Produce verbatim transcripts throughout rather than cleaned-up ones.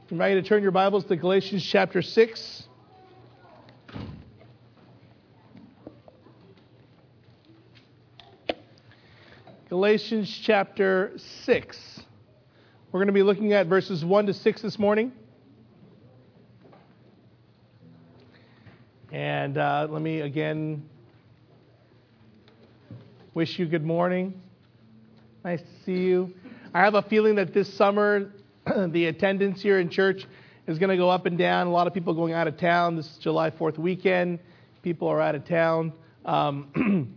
I invite you to turn your Bibles to Galatians chapter six. Galatians chapter six. We're going to be looking at verses one to six this morning. And uh, let me again wish you good morning. Nice to see you. I have a feeling that this summer the attendance here in church is going to go up and down. A lot of people going out of town. This is July fourth weekend. People are out of town. Um,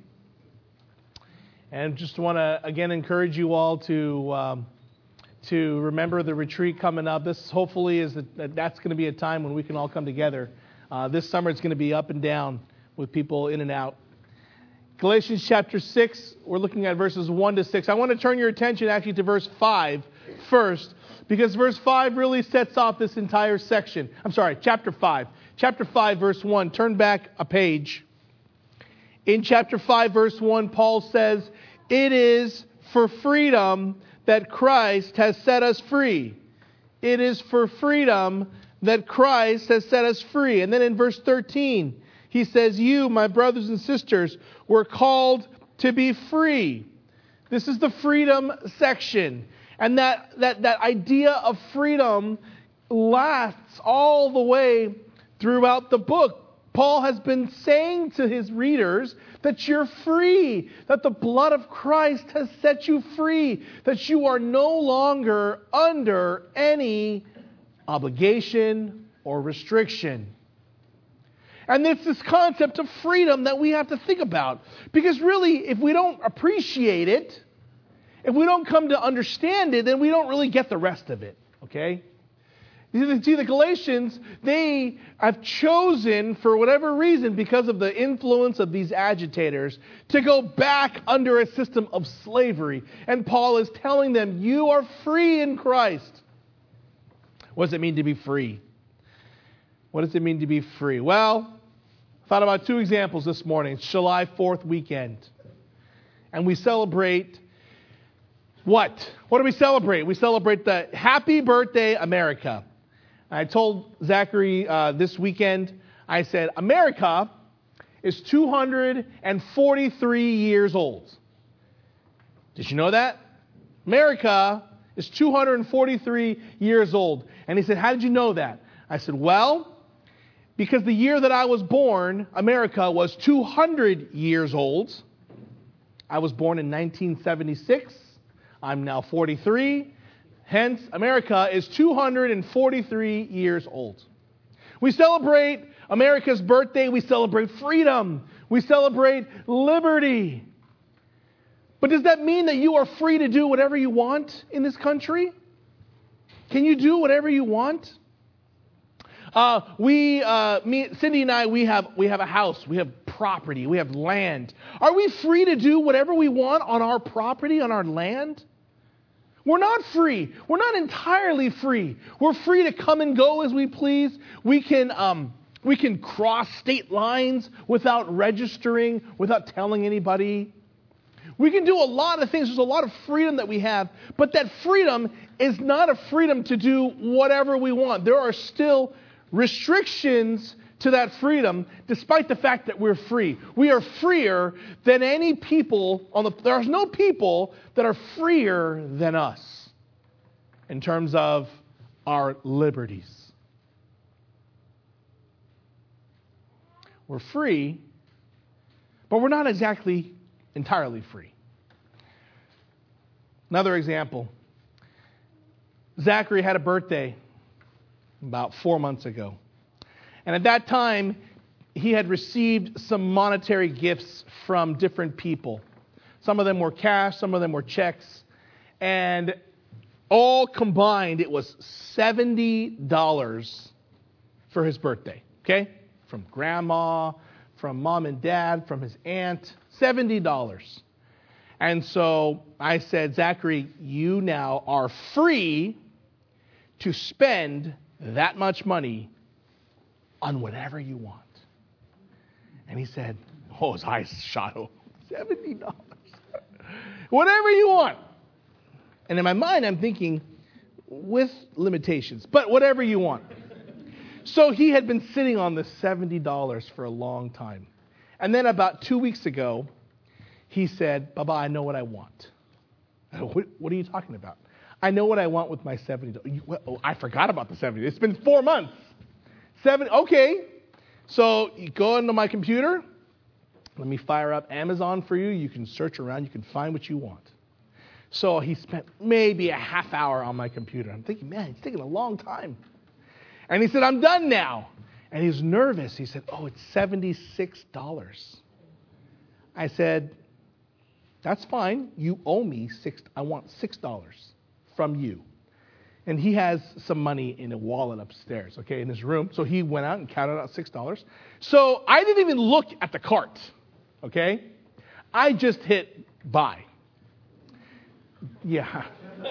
and just want to, again, encourage you all to um, to remember the retreat coming up. This hopefully is a, that's going to be a time when we can all come together. Uh, this summer it's going to be up and down with people in and out. Galatians chapter six, we're looking at verses one to six. I want to turn your attention actually to verse five first, because verse five really sets off this entire section. I'm sorry, chapter five. Chapter five, verse one. Turn back a page. In chapter five, verse one, Paul says, "It is for freedom that Christ has set us free." It is for freedom that Christ has set us free. And then in verse thirteen, he says, "You, my brothers and sisters, were called to be free." This is the freedom section. And that, that, that idea of freedom lasts all the way throughout the book. Paul has been saying to his readers that you're free, that the blood of Christ has set you free, that you are no longer under any obligation or restriction. And it's this concept of freedom that we have to think about. Because really, if we don't appreciate it, if we don't come to understand it, then we don't really get the rest of it. Okay? See, the Galatians, they have chosen, for whatever reason, because of the influence of these agitators, to go back under a system of slavery. And Paul is telling them, you are free in Christ. What does it mean to be free? What does it mean to be free? Well, I thought about two examples this morning. It's July fourth weekend. And we celebrate what? What do we celebrate? We celebrate the Happy Birthday America. I told Zachary uh, this weekend, I said, America is two hundred forty-three years old. Did you know that? America is two hundred forty-three years old. And he said, how did you know that? I said, well, because the year that I was born, America was two hundred years old. I was born in nineteen seventy-six. I'm now forty-three. Hence, America is two hundred forty-three years old. We celebrate America's birthday. We celebrate freedom. We celebrate liberty. But does that mean that you are free to do whatever you want in this country? Can you do whatever you want? Uh, we, uh, me, Cindy and I, we have we have a house. We have property. We have land. Are we free to do whatever we want on our property, on our land? We're not free. We're not entirely free. We're free to come and go as we please. We can um, we can cross state lines without registering, without telling anybody. We can do a lot of things. There's a lot of freedom that we have. But that freedom is not a freedom to do whatever we want. There are still restrictions to that freedom, despite the fact that we're free. We are freer than any people on the, there's no people that are freer than us in terms of our liberties. We're free, but we're not exactly entirely free. Another example. Zachary had a birthday about four months ago. And at that time, he had received some monetary gifts from different people. Some of them were cash, some of them were checks. And all combined, it was seventy dollars for his birthday. Okay? From grandma, from mom and dad, from his aunt, seventy dollars. And so I said, Zachary, you now are free to spend that much money on whatever you want. And he said, oh, his eyes shot open. seventy dollars. Whatever you want. And in my mind, I'm thinking, with limitations, but whatever you want. So he had been sitting on the seventy dollars for a long time. And then about two weeks ago, he said, Baba, I know what I want. What, what are you talking about? I know what I want with my seventy dollars. Oh, I forgot about the seventy dollars. It's been four months. Seven, okay. So you go into my computer. Let me fire up Amazon for you. You can search around. You can find what you want. So he spent maybe a half hour on my computer. I'm thinking, man, it's taking a long time. And he said, I'm done now. And he was nervous. He said, oh, it's seventy-six dollars. I said, that's fine. You owe me six. I want six dollars from you. And he has some money in a wallet upstairs, okay, in his room. So he went out and counted out six dollars. So I didn't even look at the cart, okay? I just hit buy. Yeah.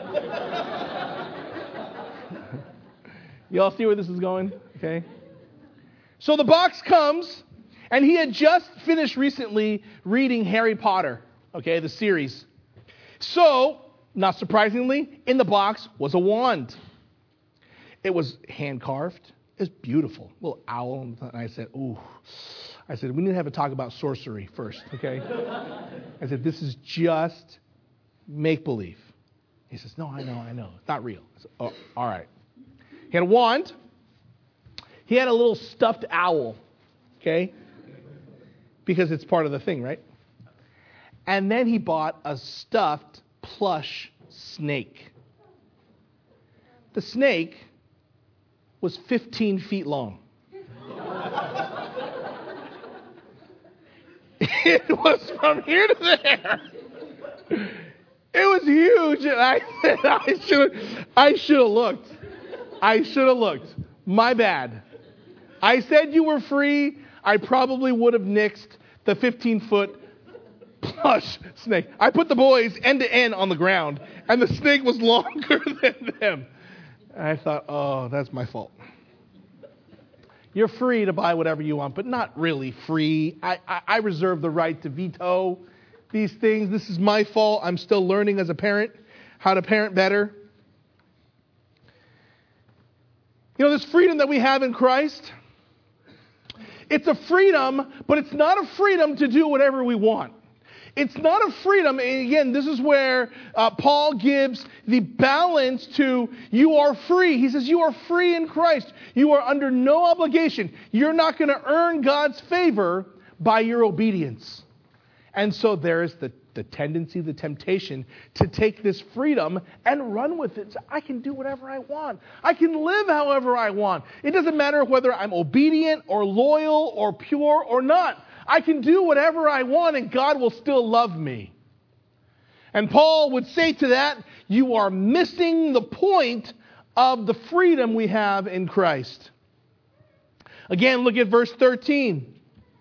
You all see where this is going? Okay. So the box comes, and he had just finished recently reading Harry Potter, okay, the series. So, not surprisingly, in the box was a wand. It was hand-carved. It was beautiful. Little owl. And I said, ooh. I said, we need to have a talk about sorcery first, okay? I said, this is just make-believe. He says, no, I know, I know. It's not real. I said, oh, all right. He had a wand. He had a little stuffed owl, okay? Because it's part of the thing, right? And then he bought a stuffed plush snake. The snake was fifteen feet long. It was from here to there. It was huge. And I said, I should I should have looked. I should have looked. My bad. I said you were free. I probably would have nixed the fifteen-foot plush snake. I put the boys end to end on the ground, and the snake was longer than them. And I thought, oh, that's my fault. You're free to buy whatever you want, but not really free. I, I, I reserve the right to veto these things. This is my fault. I'm still learning as a parent how to parent better. You know, this freedom that we have in Christ, it's a freedom, but it's not a freedom to do whatever we want. It's not a freedom, and again, this is where uh, Paul gives the balance to you are free. He says you are free in Christ. You are under no obligation. You're not going to earn God's favor by your obedience. And so there's the, the tendency, the temptation to take this freedom and run with it. So I can do whatever I want. I can live however I want. It doesn't matter whether I'm obedient or loyal or pure or not. I can do whatever I want and God will still love me. And Paul would say to that, you are missing the point of the freedom we have in Christ. Again, look at verse thirteen.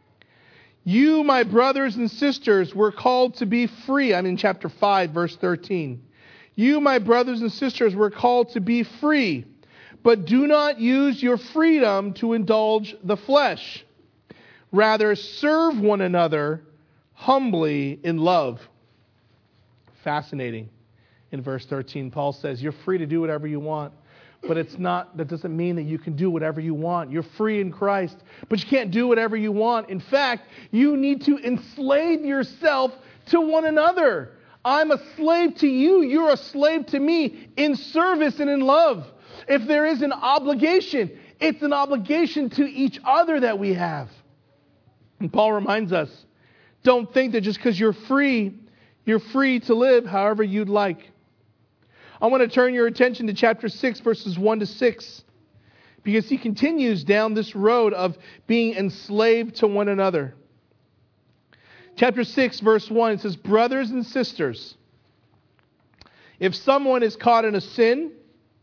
You, my brothers and sisters, were called to be free. I'm in chapter five, verse thirteen. You, my brothers and sisters, were called to be free, but do not use your freedom to indulge the flesh. Rather, serve one another humbly in love. Fascinating. In verse thirteen, Paul says, you're free to do whatever you want. But it's not, that doesn't mean that you can do whatever you want. You're free in Christ, but you can't do whatever you want. In fact, you need to enslave yourself to one another. I'm a slave to you. You're a slave to me in service and in love. If there is an obligation, it's an obligation to each other that we have. And Paul reminds us, don't think that just because you're free, you're free to live however you'd like. I want to turn your attention to chapter six, verses one to six, because he continues down this road of being enslaved to one another. Chapter six, verse one, it says, brothers and sisters, if someone is caught in a sin,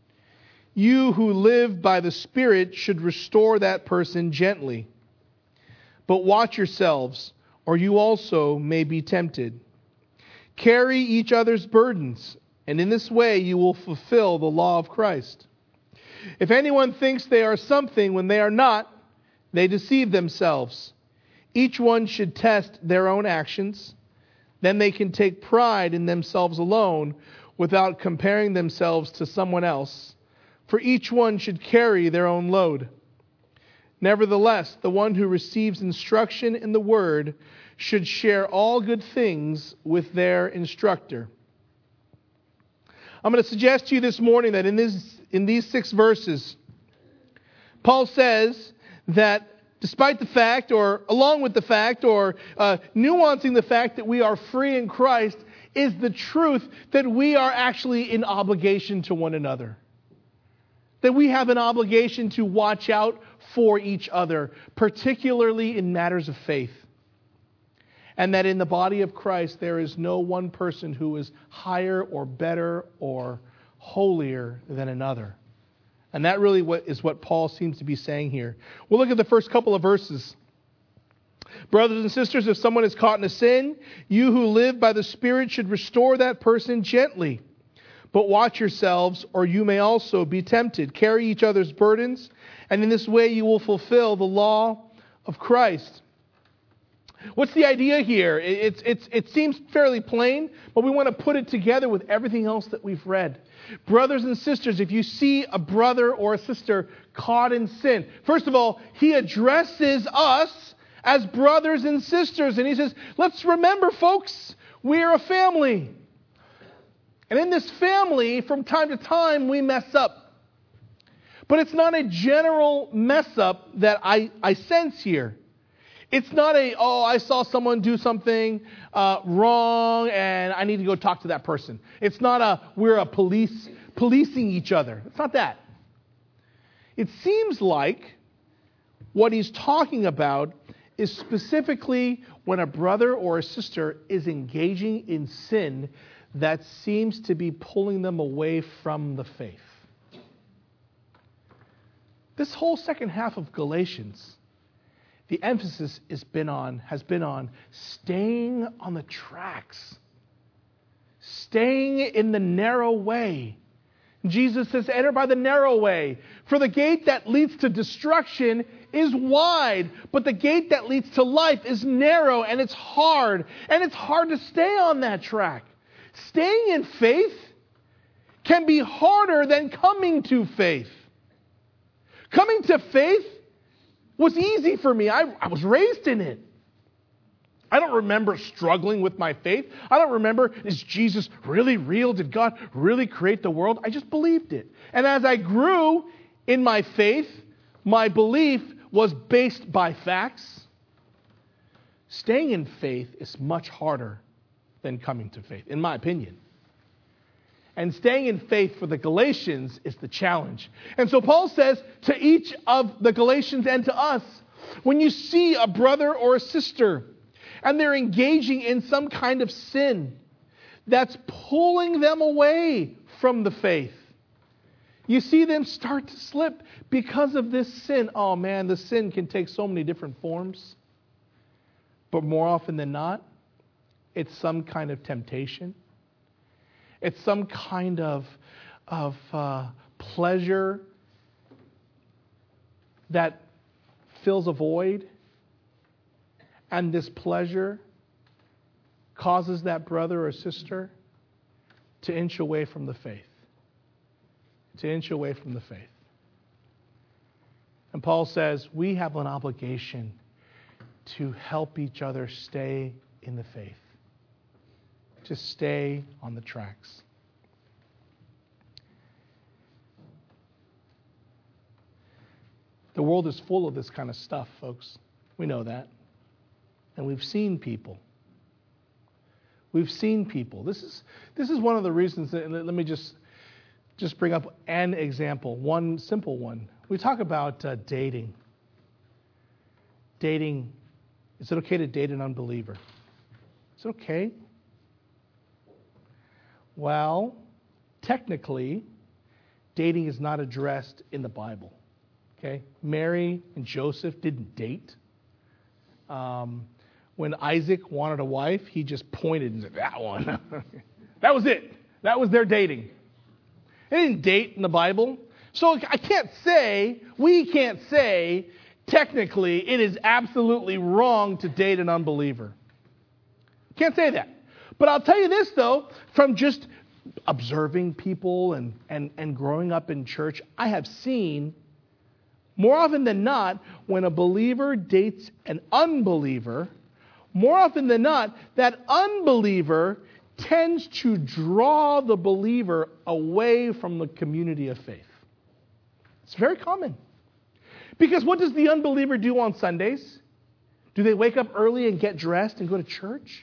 you who live by the Spirit should restore that person gently. But watch yourselves, or you also may be tempted. Carry each other's burdens, and in this way you will fulfill the law of Christ. If anyone thinks they are something when they are not, they deceive themselves. Each one should test their own actions. Then they can take pride in themselves alone, without comparing themselves to someone else, for each one should carry their own load. Nevertheless, the one who receives instruction in the word should share all good things with their instructor. I'm going to suggest to you this morning that in this in these six verses, Paul says that despite the fact, or along with the fact, or uh, nuancing the fact that we are free in Christ, is the truth that we are actually in obligation to one another. That we have an obligation to watch out for each other, particularly in matters of faith. And that in the body of Christ, there is no one person who is higher or better or holier than another. And that really what is what Paul seems to be saying here. We'll look at the first couple of verses. Brothers and sisters, if someone is caught in a sin, you who live by the Spirit should restore that person gently. But watch yourselves, or you may also be tempted. Carry each other's burdens, and in this way you will fulfill the law of Christ. What's the idea here? It's, it's, it seems fairly plain, but we want to put it together with everything else that we've read. Brothers and sisters, if you see a brother or a sister caught in sin, first of all, he addresses us as brothers and sisters. And he says, let's remember, folks, we're a family. And in this family, from time to time, we mess up. But it's not a general mess up that I, I sense here. It's not a, oh, I saw someone do something uh, wrong and I need to go talk to that person. It's not a, we're a police, policing each other. It's not that. It seems like what he's talking about is specifically when a brother or a sister is engaging in sin that seems to be pulling them away from the faith. This whole second half of Galatians, the emphasis has been on, has been on staying on the tracks, staying in the narrow way. Jesus says, enter by the narrow way. For the gate that leads to destruction is wide, but the gate that leads to life is narrow, and it's hard. And it's hard to stay on that track. Staying in faith can be harder than coming to faith. Coming to faith was easy for me. I, I was raised in it. I don't remember struggling with my faith. I don't remember, is Jesus really real? Did God really create the world? I just believed it. And as I grew in my faith, my belief was based by facts. Staying in faith is much harder than coming to faith, in my opinion. And staying in faith for the Galatians is the challenge. And so Paul says to each of the Galatians and to us, when you see a brother or a sister and they're engaging in some kind of sin that's pulling them away from the faith, you see them start to slip because of this sin. Oh man, the sin can take so many different forms. But more often than not, it's some kind of temptation. It's some kind of, of uh, pleasure that fills a void. And this pleasure causes that brother or sister to inch away from the faith. To inch away from the faith. And Paul says we have an obligation to help each other stay in the faith. To stay on the tracks. The world is full of this kind of stuff, folks. We know that. And we've seen people. We've seen people. This is this is one of the reasons that, let me just just bring up an example, one simple one. We talk about uh, dating. Dating. Is it okay to date an unbeliever? Is it okay? Well, technically, dating is not addressed in the Bible. Okay, Mary and Joseph didn't date. Um, when Isaac wanted a wife, he just pointed and said, "That one." That was it. That was their dating. They didn't date in the Bible, so I can't say, we can't say, technically, it is absolutely wrong to date an unbeliever. Can't say that. But I'll tell you this, though, from just observing people and, and, and growing up in church, I have seen more often than not, when a believer dates an unbeliever, more often than not, that unbeliever tends to draw the believer away from the community of faith. It's very common. Because what does the unbeliever do on Sundays? Do they wake up early and get dressed and go to church?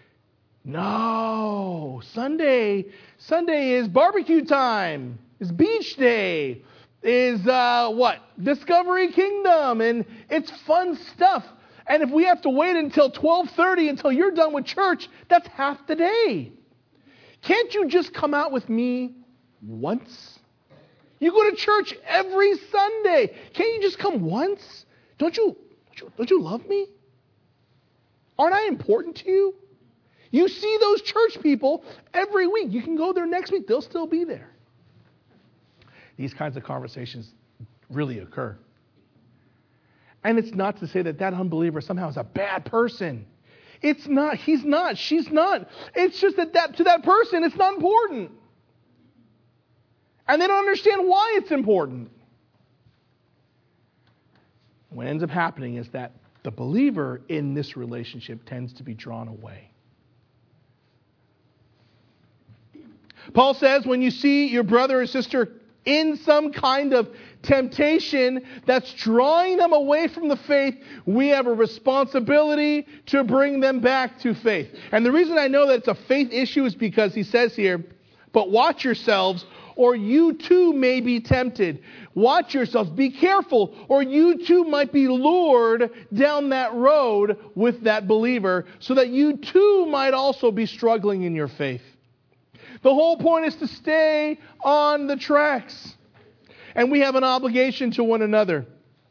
No. Sunday, Sunday is barbecue time. It's beach day. Is uh, what? Discovery Kingdom. And it's fun stuff. And if we have to wait until twelve thirty until you're done with church, that's half the day. Can't you just come out with me once? You go to church every Sunday. Can't you just come once? Don't you, don't you, don't you love me? Aren't I important to you? You see those church people every week. You can go there next week. They'll still be there. These kinds of conversations really occur. And it's not to say that that unbeliever somehow is a bad person. It's not. He's not. She's not. It's just that, that to that person, it's not important. And they don't understand why it's important. What ends up happening is that the believer in this relationship tends to be drawn away. Paul says when you see your brother or sister in some kind of temptation that's drawing them away from the faith, we have a responsibility to bring them back to faith. And the reason I know that it's a faith issue is because he says here, but watch yourselves, or you too may be tempted. Watch yourselves, be careful, or you too might be lured down that road with that believer, so that you too might also be struggling in your faith. The whole point is to stay on the tracks. And we have an obligation to one another.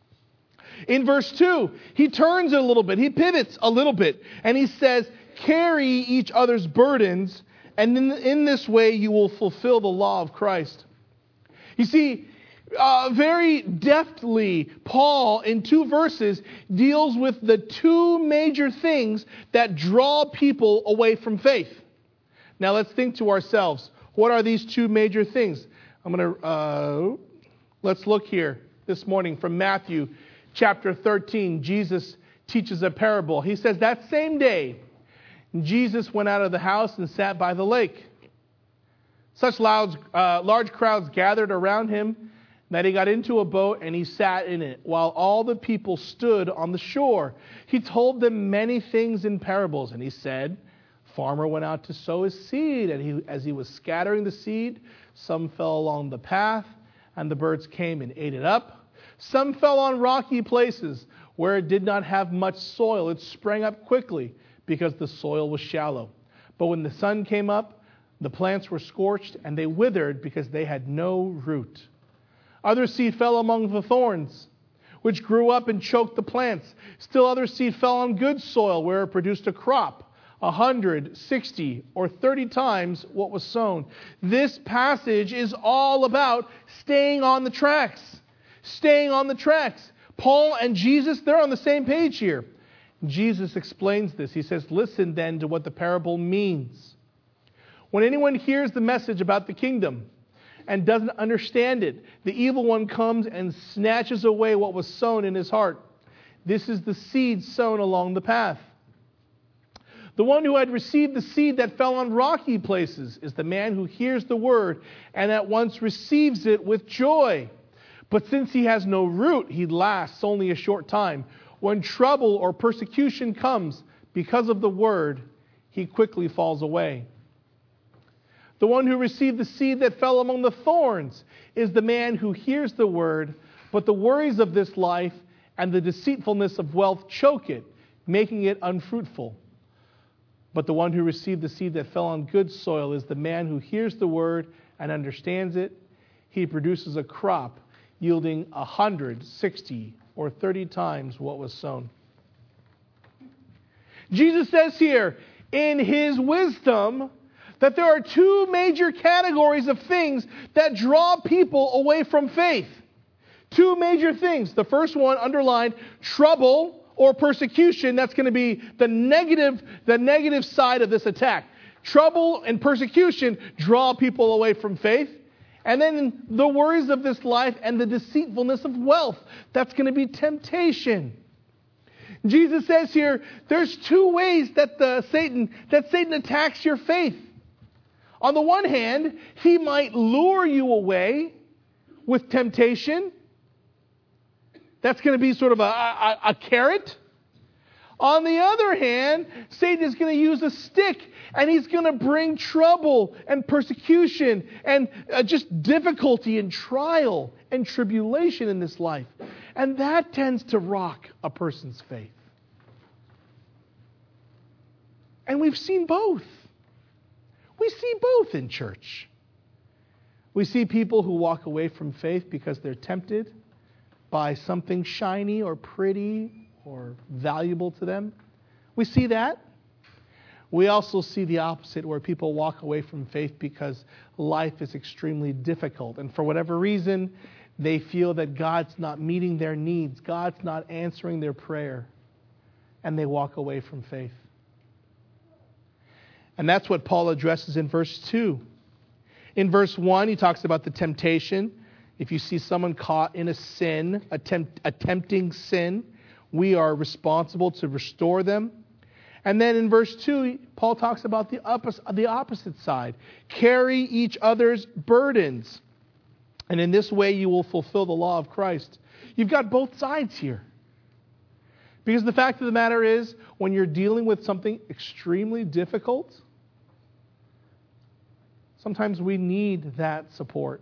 In verse two, he turns it a little bit. He pivots a little bit. And he says, carry each other's burdens, and in, in this way you will fulfill the law of Christ. You see, uh, very deftly, Paul, in two verses, deals with the two major things that draw people away from faith. Now let's think to ourselves, what are these two major things? I'm going to, uh, let's look here this morning from Matthew chapter thirteen. Jesus teaches a parable. He says, that same day, Jesus went out of the house and sat by the lake. Such loud, uh, large crowds gathered around him that he got into a boat and he sat in it, while all the people stood on the shore. He told them many things in parables, and he said, farmer went out to sow his seed, and he, as he was scattering the seed, some fell along the path, and the birds came and ate it up. Some fell on rocky places where it did not have much soil. It sprang up quickly because the soil was shallow. But when the sun came up, the plants were scorched, and they withered because they had no root. Other seed fell among the thorns, which grew up and choked the plants. Still other seed fell on good soil, where it produced a crop, a hundred, sixty, or thirty times what was sown. This passage is all about staying on the tracks. Staying on the tracks. Paul and Jesus, they're on the same page here. Jesus explains this. He says, listen then to what the parable means. When anyone hears the message about the kingdom and doesn't understand it, the evil one comes and snatches away what was sown in his heart. This is the seed sown along the path. The one who had received the seed that fell on rocky places is the man who hears the word and at once receives it with joy. But since he has no root, he lasts only a short time. When trouble or persecution comes because of the word, he quickly falls away. The one who received the seed that fell among the thorns is the man who hears the word, but the worries of this life and the deceitfulness of wealth choke it, making it unfruitful. But the one who received the seed that fell on good soil is the man who hears the word and understands it. He produces a crop yielding a hundred, sixty, or thirty times what was sown. Jesus says here, in his wisdom, that there are two major categories of things that draw people away from faith. Two major things. The first one, underlined, trouble or persecution. That's going to be the negative, the negative side of this attack. Trouble and persecution draw people away from faith. And then the worries of this life and the deceitfulness of wealth. That's going to be temptation. Jesus says here, there's two ways that the Satan that Satan attacks your faith. On the one hand, he might lure you away with temptation. That's going to be sort of a, a, a carrot. On the other hand, Satan is going to use a stick, and he's going to bring trouble and persecution and uh, just difficulty and trial and tribulation in this life. And that tends to rock a person's faith. And we've seen both. We see both in church. We see people who walk away from faith because they're tempted by something shiny or pretty or valuable to them. We see that. We also see the opposite, where people walk away from faith because life is extremely difficult. And for whatever reason, they feel that God's not meeting their needs. God's not answering their prayer. And they walk away from faith. And that's what Paul addresses in verse two. In verse one, he talks about the temptation. If you see someone caught in a sin, attempt, attempting sin, we are responsible to restore them. And then in verse two, Paul talks about the opposite, the opposite side. Carry each other's burdens. And in this way, you will fulfill the law of Christ. You've got both sides here. Because the fact of the matter is, when you're dealing with something extremely difficult, sometimes we need that support.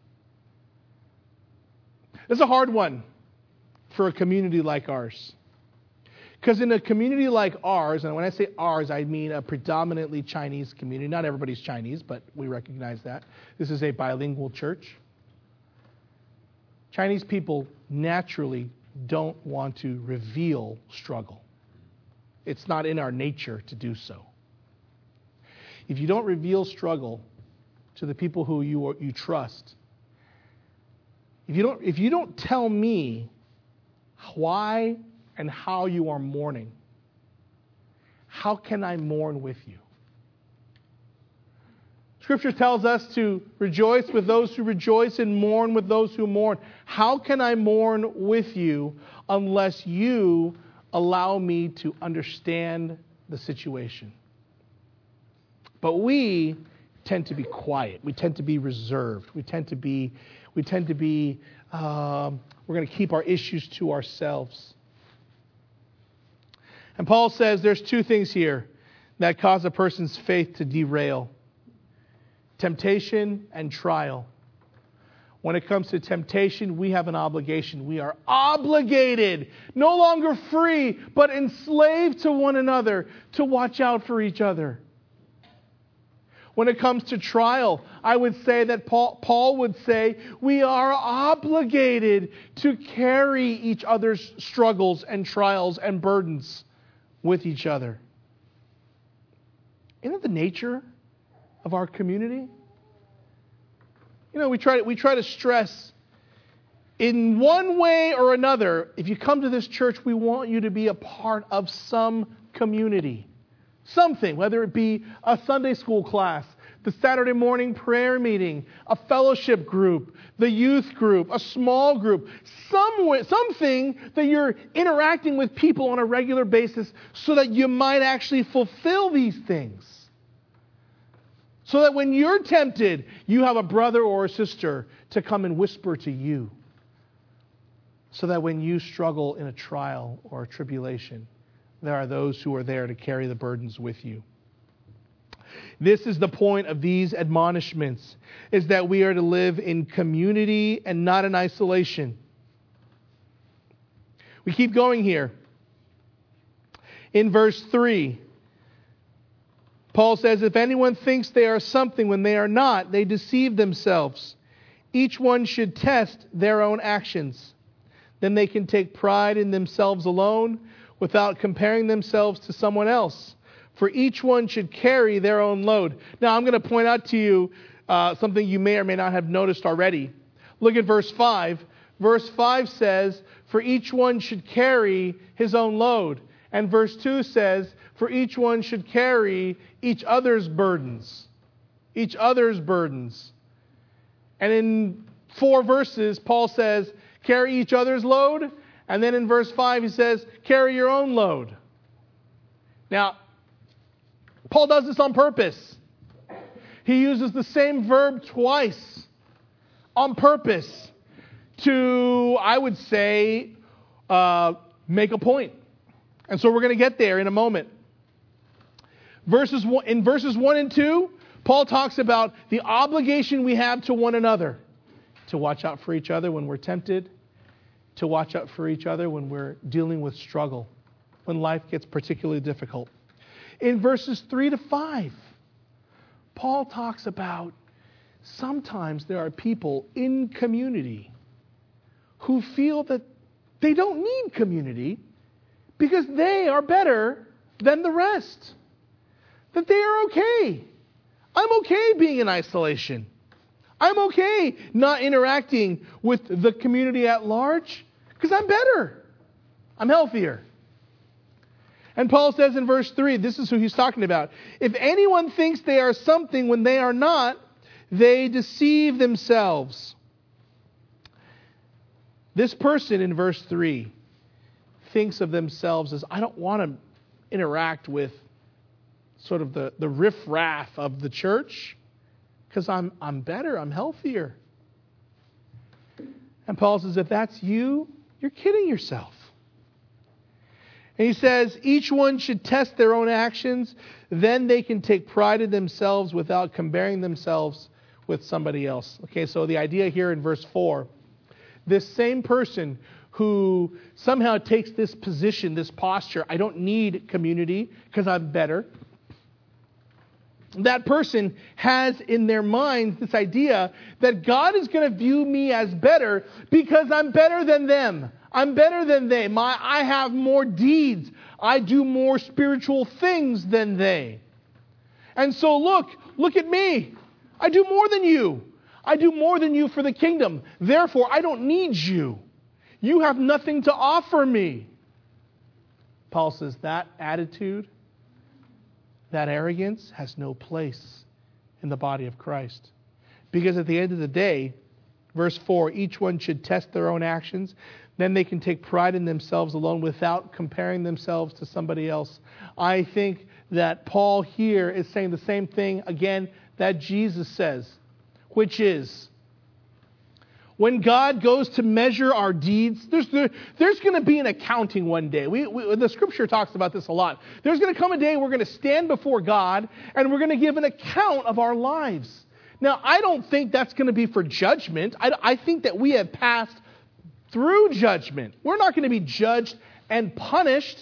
It's a hard one for a community like ours. Because in a community like ours, and when I say ours, I mean a predominantly Chinese community. Not everybody's Chinese, but we recognize that. This is a bilingual church. Chinese people naturally don't want to reveal struggle. It's not in our nature to do so. If you don't reveal struggle to the people who you you trust, if you don't if you don't tell me why and how you are mourning, how can I mourn with you? Scripture tells us to rejoice with those who rejoice and mourn with those who mourn. How can I mourn with you unless you allow me to understand the situation? But we tend to be quiet. We tend to be reserved. We tend to be, we tend to be, um, we're going to keep our issues to ourselves. And Paul says there's two things here that cause a person's faith to derail. Temptation and trial. When it comes to temptation, we have an obligation. We are obligated, no longer free, but enslaved to one another to watch out for each other. When it comes to trial, I would say that Paul, Paul would say we are obligated to carry each other's struggles and trials and burdens with each other. Isn't it the nature of our community? You know, we try to, we try to stress in one way or another, if you come to this church, we want you to be a part of some community. Something, whether it be a Sunday school class, the Saturday morning prayer meeting, a fellowship group, the youth group, a small group, somewhere, something that you're interacting with people on a regular basis so that you might actually fulfill these things. So that when you're tempted, you have a brother or a sister to come and whisper to you. So that when you struggle in a trial or a tribulation, there are those who are there to carry the burdens with you. This is the point of these admonishments, is that we are to live in community and not in isolation. We keep going here. In verse three, Paul says, if anyone thinks they are something when they are not, they deceive themselves. Each one should test their own actions. Then they can take pride in themselves alone without comparing themselves to someone else. For each one should carry their own load. Now, I'm going to point out to you uh, something you may or may not have noticed already. Look at verse five. Verse five says, for each one should carry his own load. And verse two says, for each one should carry each other's burdens. Each other's burdens. And in four verses, Paul says, carry each other's load. And then in verse five, he says, carry your own load. Now, Paul does this on purpose. He uses the same verb twice on purpose to, I would say, uh, make a point. And so we're going to get there in a moment. Verses one, in verses one and two, Paul talks about the obligation we have to one another. To watch out for each other when we're tempted. To watch out for each other when we're dealing with struggle. When life gets particularly difficult. In verses three to five, Paul talks about sometimes there are people in community who feel that they don't need community because they are better than the rest. That they are okay. I'm okay being in isolation. I'm okay not interacting with the community at large because I'm better. I'm healthier. And Paul says in verse three, this is who he's talking about. If anyone thinks they are something when they are not, they deceive themselves. This person in verse three thinks of themselves as, I don't want to interact with sort of the, the riffraff of the church because I'm, I'm better, I'm healthier. And Paul says, if that's you, you're kidding yourself. And he says, each one should test their own actions, then they can take pride in themselves without comparing themselves with somebody else. Okay, so the idea here in verse four, this same person who somehow takes this position, this posture, I don't need community because I'm better. That person has in their minds this idea that God is going to view me as better because I'm better than them. I'm better than they. My, I have more deeds. I do more spiritual things than they. And so look, look at me. I do more than you. I do more than you for the kingdom. Therefore, I don't need you. You have nothing to offer me. Paul says that attitude, that arrogance has no place in the body of Christ. Because at the end of the day, verse four, each one should test their own actions. Then they can take pride in themselves alone without comparing themselves to somebody else. I think that Paul here is saying the same thing again that Jesus says, which is, when God goes to measure our deeds, there's there, there's going to be an accounting one day. We, we, the Scripture talks about this a lot. There's going to come a day we're going to stand before God and we're going to give an account of our lives. Now, I don't think that's going to be for judgment. I, I think that we have passed through judgment. We're not going to be judged and punished.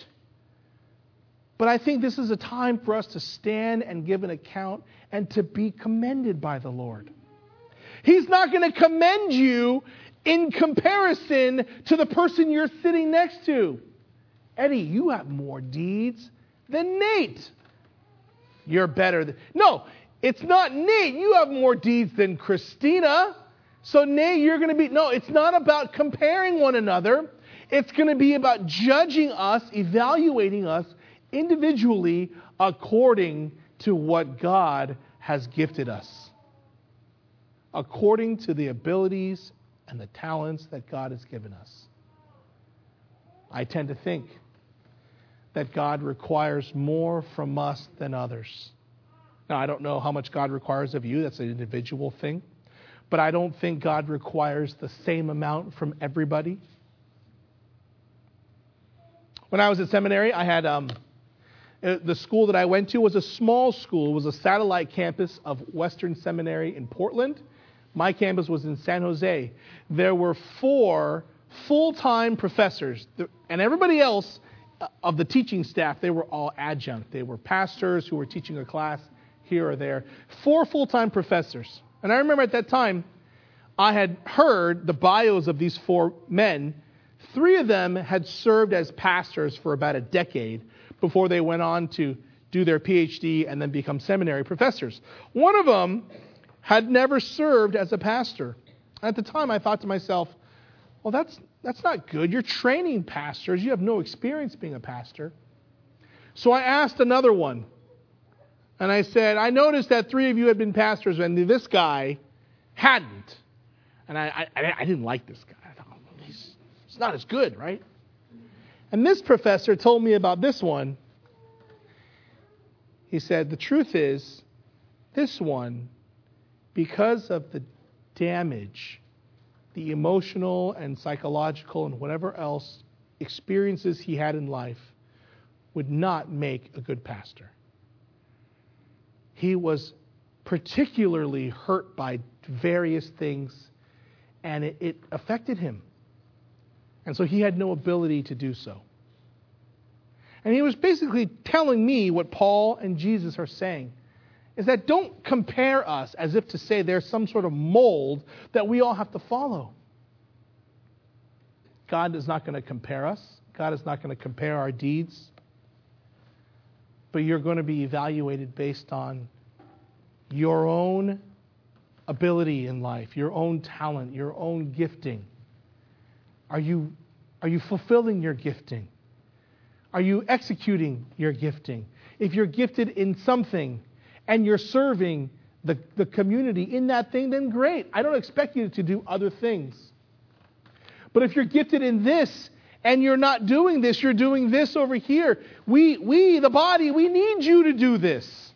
But I think this is a time for us to stand and give an account and to be commended by the Lord. He's not going to commend you in comparison to the person you're sitting next to. Eddie, you have more deeds than Nate. You're better than... No, it's not Nate. You have more deeds than Christina. So Nate, you're going to be... No, it's not about comparing one another. It's going to be about judging us, evaluating us individually according to what God has gifted us. According to the abilities and the talents that God has given us. I tend to think that God requires more from us than others. Now, I don't know how much God requires of you. That's an individual thing. But I don't think God requires the same amount from everybody. When I was at seminary, I had... Um, the school that I went to was a small school. It was a satellite campus of Western Seminary in Portland. My campus was in San Jose. There were four full-time professors. And everybody else of the teaching staff, they were all adjunct. They were pastors who were teaching a class here or there. Four full-time professors. And I remember at that time, I had heard the bios of these four men. Three of them had served as pastors for about a decade before they went on to do their P H D and then become seminary professors. One of them had never served as a pastor. At the time, I thought to myself, well, that's that's not good. You're training pastors. You have no experience being a pastor. So I asked another one. And I said, I noticed that three of you had been pastors and this guy hadn't. And I, I, I didn't like this guy. I thought, well, he's, he's not as good, right? And this professor told me about this one. He said, the truth is, this one, because of the damage, the emotional and psychological and whatever else experiences he had in life, would not make a good pastor. He was particularly hurt by various things, and it, it affected him. And so he had no ability to do so. And he was basically telling me what Paul and Jesus are saying, is that don't compare us as if to say there's some sort of mold that we all have to follow. God is not going to compare us. God is not going to compare our deeds. But you're going to be evaluated based on your own ability in life, your own talent, your own gifting. Are you, are you fulfilling your gifting? Are you executing your gifting? If you're gifted in something and you're serving the, the community in that thing, then great. I don't expect you to do other things. But if you're gifted in this and you're not doing this, you're doing this over here. We, we, the body, we need you to do this.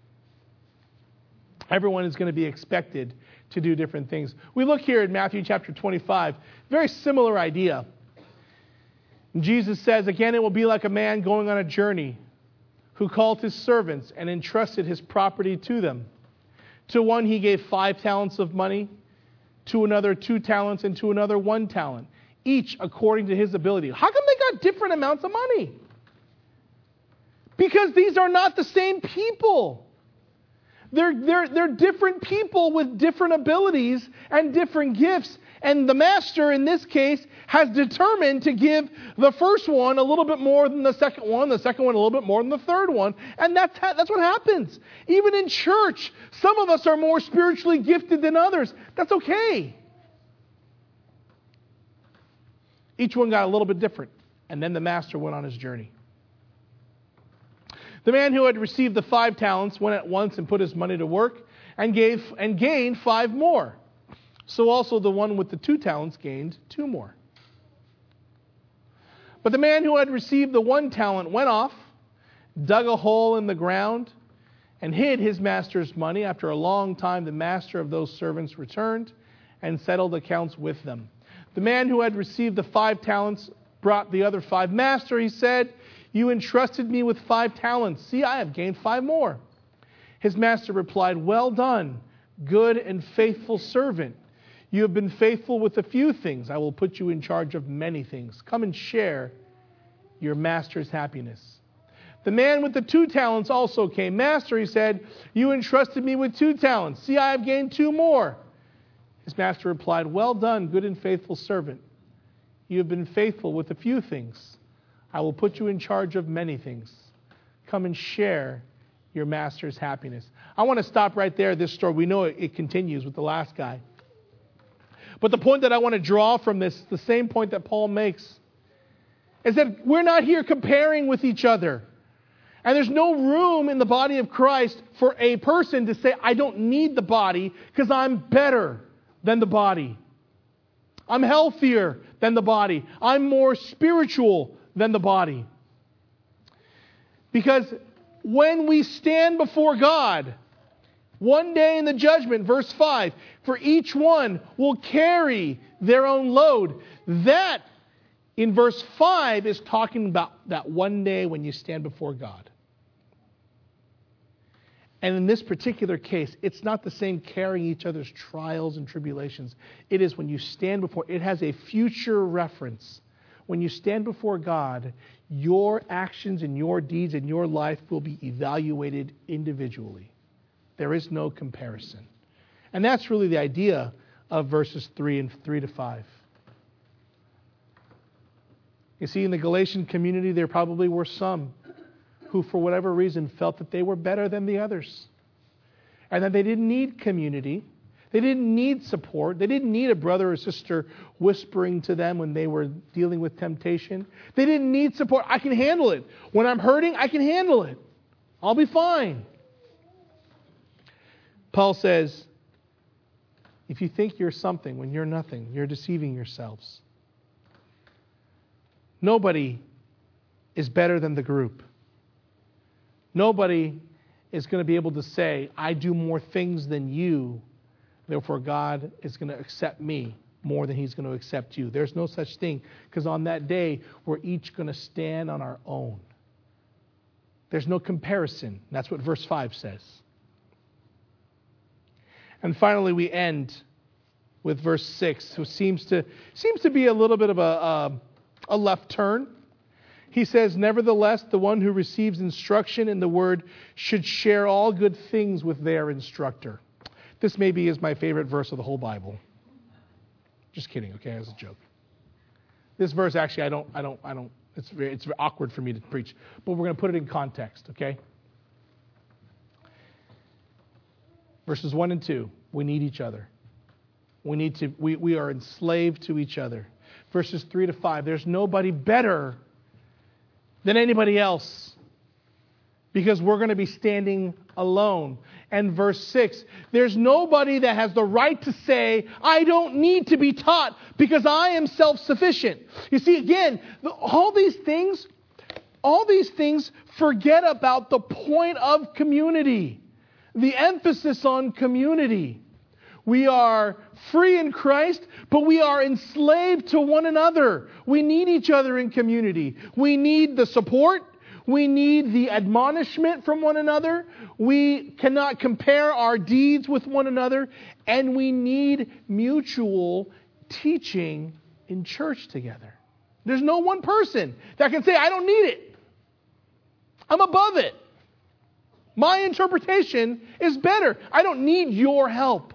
Everyone is going to be expected to do different things. We look here in Matthew chapter twenty-five, very similar idea. Jesus says, again, it will be like a man going on a journey who called his servants and entrusted his property to them. To one he gave five talents of money, to another two talents, and to another one talent, each according to his ability. How come they got different amounts of money? Because these are not the same people. They're, they're, they're different people with different abilities and different gifts. And the master, in this case, has determined to give the first one a little bit more than the second one, the second one a little bit more than the third one. And that's, ha- that's what happens. Even in church, some of us are more spiritually gifted than others. That's okay. Each one got a little bit different. And then the master went on his journey. The man who had received the five talents went at once and put his money to work and gave and gained five more. So also the one with the two talents gained two more. But the man who had received the one talent went off, dug a hole in the ground, and hid his master's money. After a long time, the master of those servants returned and settled accounts with them. The man who had received the five talents brought the other five. Master, he said, you entrusted me with five talents. See, I have gained five more. His master replied, well done, good and faithful servant. You have been faithful with a few things. I will put you in charge of many things. Come and share your master's happiness. The man with the two talents also came. Master, he said, you entrusted me with two talents. See, I have gained two more. His master replied, well done, good and faithful servant. You have been faithful with a few things. I will put you in charge of many things. Come and share your master's happiness. I want to stop right there, this story. We know it, it continues with the last guy. But the point that I want to draw from this, the same point that Paul makes, is that we're not here comparing with each other. And there's no room in the body of Christ for a person to say, I don't need the body because I'm better than the body. I'm healthier than the body. I'm more spiritual than the body. Because when we stand before God, one day in the judgment, verse five, for each one will carry their own load. That, in verse five, is talking about that one day when you stand before God. And in this particular case, it's not the same carrying each other's trials and tribulations. It is when you stand before, it has a future reference. When you stand before God, your actions and your deeds and your life will be evaluated individually. There is no comparison. And that's really the idea of verses three and three to five. You see, in the Galatian community, there probably were some who, for whatever reason, felt that they were better than the others. And that they didn't need community. They didn't need support. They didn't need a brother or sister whispering to them when they were dealing with temptation. They didn't need support. I can handle it. When I'm hurting, I can handle it. I'll be fine. Paul says, if you think you're something when you're nothing, you're deceiving yourselves. Nobody is better than the group. Nobody is going to be able to say, I do more things than you, therefore God is going to accept me more than He's going to accept you. There's no such thing, because on that day, we're each going to stand on our own. There's no comparison. That's what verse five says. And finally, we end with verse six, which seems to seems to be a little bit of a, a, a left turn. He says, nevertheless, the one who receives instruction in the word should share all good things with their instructor. This maybe is my favorite verse of the whole Bible. Just kidding, okay? As a joke. This verse, actually, I don't, I don't, I don't. It's very, it's very awkward for me to preach, but we're going to put it in context, okay? Verses one and two. We need each other. We need to. We we are enslaved to each other. Verses three to five. There's nobody better than anybody else, because we're going to be standing alone. And verse six, there's nobody that has the right to say, I don't need to be taught because I am self-sufficient. You see, again, all these things, all these things forget about the point of community, the emphasis on community. We are free in Christ, but we are enslaved to one another. We need each other in community. We need the support. We need the admonishment from one another. We cannot compare our deeds with one another. And we need mutual teaching in church together. There's no one person that can say, I don't need it. I'm above it. My interpretation is better. I don't need your help.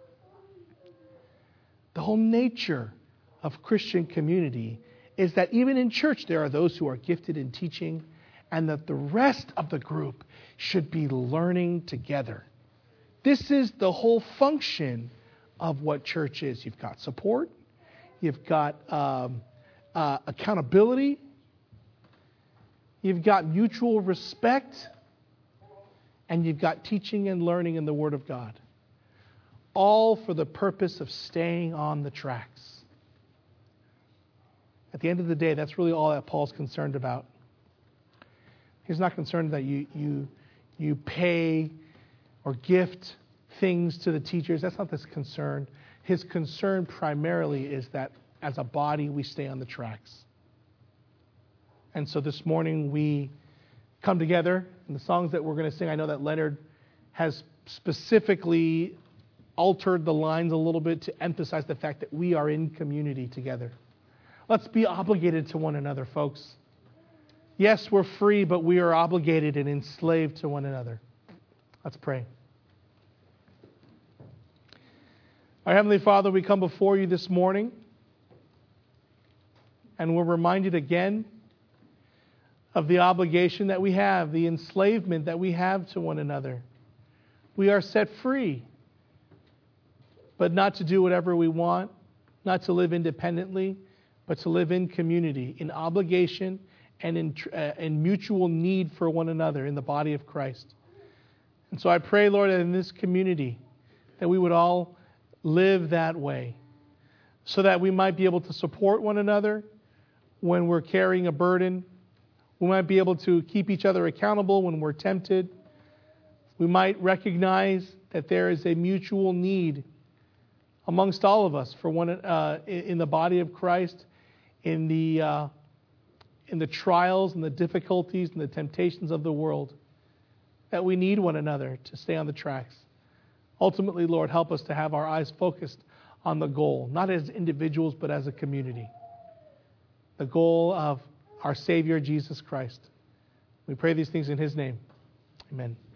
The whole nature of Christian community is that even in church there are those who are gifted in teaching, and that the rest of the group should be learning together. This is the whole function of what church is. You've got support, you've got um, uh, accountability, you've got mutual respect, and you've got teaching and learning in the Word of God. All for the purpose of staying on the tracks. At the end of the day, that's really all that Paul's concerned about. He's not concerned that you you you pay or gift things to the teachers. That's not his concern. His concern primarily is that as a body we stay on the tracks. And so this morning we come together, and the songs that we're going to sing, I know that Leonard has specifically altered the lines a little bit to emphasize the fact that we are in community together. Let's be obligated to one another, folks. Yes, we're free, but we are obligated and enslaved to one another. Let's pray. Our Heavenly Father, we come before you this morning, and we're reminded again of the obligation that we have, the enslavement that we have to one another. We are set free, but not to do whatever we want, not to live independently, but to live in community, in obligation and in, uh, in mutual need for one another in the body of Christ. And so I pray, Lord, that in this community, that we would all live that way, so that we might be able to support one another when we're carrying a burden. We might be able to keep each other accountable when we're tempted. We might recognize that there is a mutual need amongst all of us for one uh, in the body of Christ, in the uh, in the trials and the difficulties and the temptations of the world, that we need one another to stay on the tracks. Ultimately, Lord, help us to have our eyes focused on the goal, not as individuals, but as a community. The goal of our Savior, Jesus Christ. We pray these things in His name. Amen.